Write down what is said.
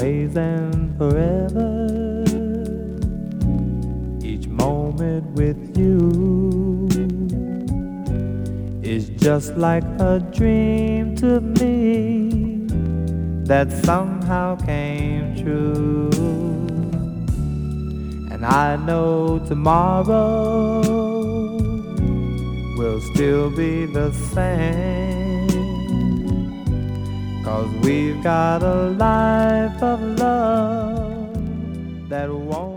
always and forever. Each moment with you is just like a dream to me that somehow came true. And I know tomorrow will still be the same, 'cause we've got a life of love that won't